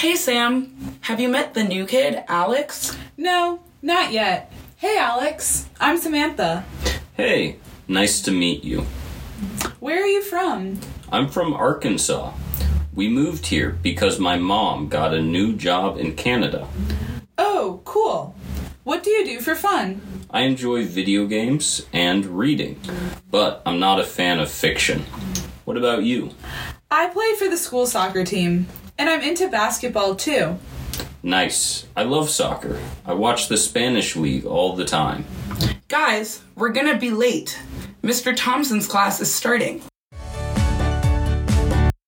Hey, Sam. Have you met the new kid, Alex? No, not yet. Hey, Alex. I'm Samantha. Hey, nice to meet you. Where are you from? I'm from Arkansas. We moved here because my mom got a new job in Canada. Oh, cool. What do you do for fun? I enjoy video games and reading, but I'm not a fan of fiction. What about you? I play for the school soccer team, and I'm into basketball too. Nice. I love soccer. I watch the Spanish League all the time. Guys, we're gonna be late. Mr. Thompson's class is starting.